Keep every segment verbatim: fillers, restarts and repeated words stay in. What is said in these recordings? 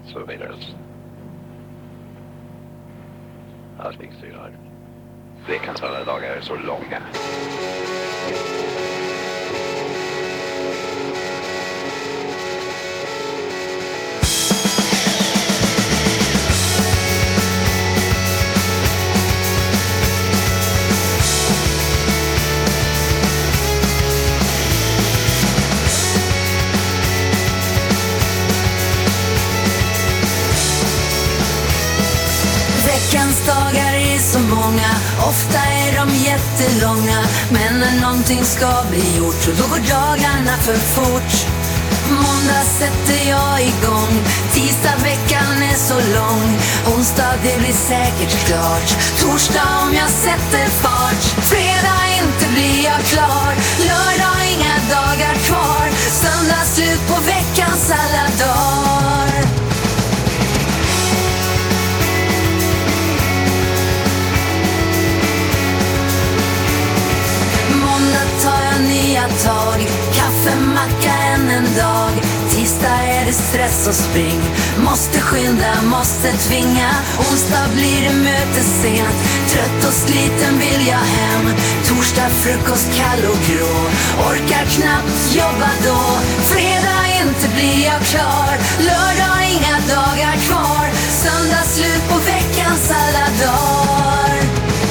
så vidare. Allting så gör. Veckans alla dagar är så långa. Veckans dagar är så många, ofta är de jättelånga. Men när någonting ska bli gjort så då går dagarna för fort. Måndag sätter jag igång, tisdag veckan är så lång. Onsdag det blir säkert klart, torsdag om jag sätter fart. Fredag inte blir jag klar, lördag inga dagar kvar. Söndag slut på veckans alla dagar. Tar jag nya tag, kaffemacka än en dag. Tisdag är det stress och spring, måste skynda, måste tvinga. Onsdag blir det möte sent, trött och sliten vill jag hem. Torsdag frukost kall och grå, orkar knappt jobba då. Fredag inte blir jag klar, lördag inga dagar kvar. Söndag slut på veckans alla dagar.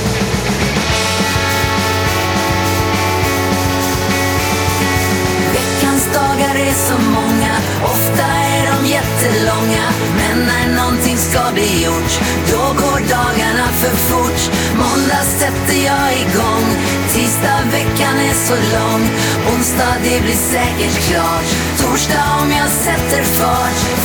Dagar är så många, ofta är de jättelånga. Men när någonting ska bli gjort, då går dagarna för fort. Måndag sätter jag igång, tisdag veckan är så lång. Onsdag det blir säkert klart, torsdag om jag sätter fart.